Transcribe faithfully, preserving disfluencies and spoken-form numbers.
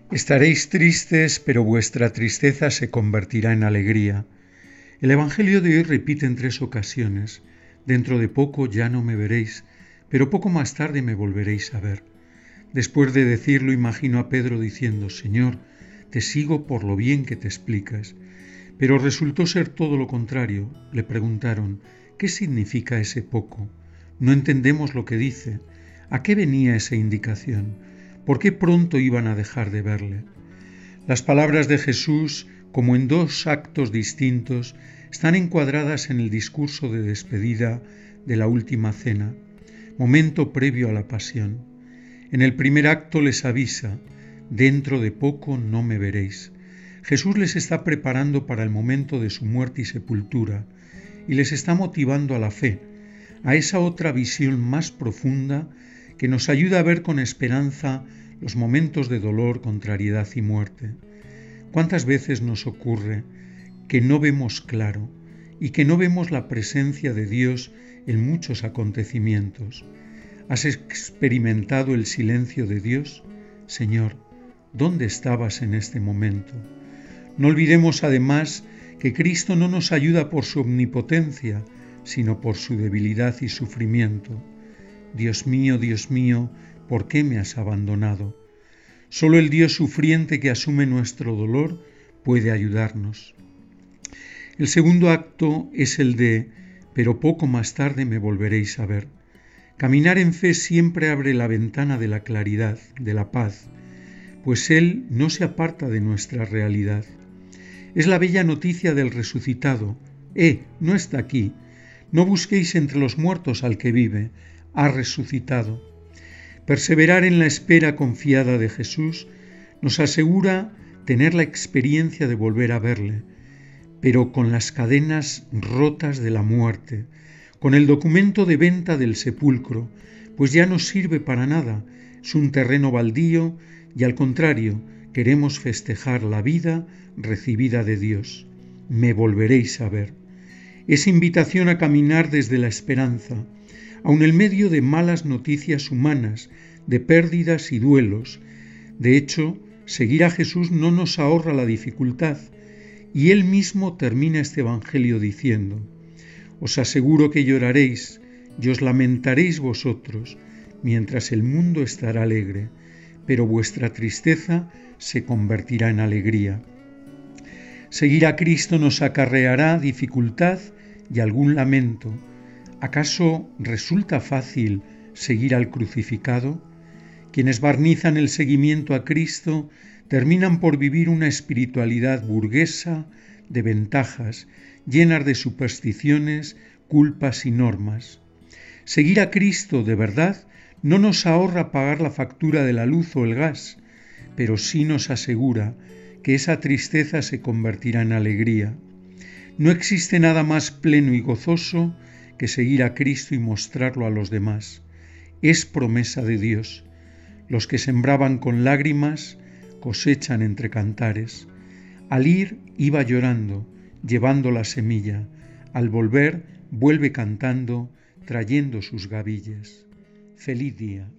Estaréis tristes, pero vuestra tristeza se convertirá en alegría. El Evangelio de hoy repite en tres ocasiones: dentro de poco ya no me veréis, pero poco más tarde me volveréis a ver. Después de decirlo, imagino a Pedro diciendo: Señor, te sigo por lo bien que te explicas. Pero resultó ser todo lo contrario. Le preguntaron: ¿qué significa ese poco? No entendemos lo que dice. ¿A qué venía esa indicación? ¿Por qué pronto iban a dejar de verle? Las palabras de Jesús, como en dos actos distintos, están encuadradas en el discurso de despedida de la última cena, momento previo a la pasión. En el primer acto les avisa: dentro de poco no me veréis. Jesús les está preparando para el momento de su muerte y sepultura y les está motivando a la fe, a esa otra visión más profunda que nos ayuda a ver con esperanza los momentos de dolor, contrariedad y muerte. ¿Cuántas veces nos ocurre que no vemos claro y que no vemos la presencia de Dios en muchos acontecimientos? ¿Has experimentado el silencio de Dios? Señor, ¿dónde estabas en este momento? No olvidemos además que Cristo no nos ayuda por su omnipotencia, sino por su debilidad y sufrimiento. Dios mío, Dios mío, ¿por qué me has abandonado? Solo el Dios sufriente que asume nuestro dolor puede ayudarnos. El segundo acto es el de: pero poco más tarde me volveréis a ver. Caminar en fe siempre abre la ventana de la claridad, de la paz, pues Él no se aparta de nuestra realidad. Es la bella noticia del resucitado: ¡eh, no está aquí! No busquéis entre los muertos al que vive, ha resucitado. Perseverar en la espera confiada de Jesús nos asegura tener la experiencia de volver a verle, pero con las cadenas rotas de la muerte, con el documento de venta del sepulcro, pues ya no sirve para nada, es un terreno baldío y al contrario, queremos festejar la vida recibida de Dios. Me volveréis a ver. Es invitación a caminar desde la esperanza, aun en medio de malas noticias humanas, de pérdidas y duelos. De hecho, seguir a Jesús no nos ahorra la dificultad, y Él mismo termina este Evangelio diciendo: os aseguro que lloraréis y os lamentaréis vosotros, mientras el mundo estará alegre, pero vuestra tristeza se convertirá en alegría. Seguir a Cristo nos acarreará dificultad y algún lamento. ¿Acaso resulta fácil seguir al crucificado? Quienes barnizan el seguimiento a Cristo terminan por vivir una espiritualidad burguesa de ventajas, llenas de supersticiones, culpas y normas. Seguir a Cristo de verdad no nos ahorra pagar la factura de la luz o el gas, pero sí nos asegura que esa tristeza se convertirá en alegría. No existe nada más pleno y gozoso que seguir a Cristo y mostrarlo a los demás. Es promesa de Dios. Los que sembraban con lágrimas cosechan entre cantares. Al ir iba llorando, llevando la semilla. Al volver vuelve cantando, trayendo sus gavillas. Feliz día.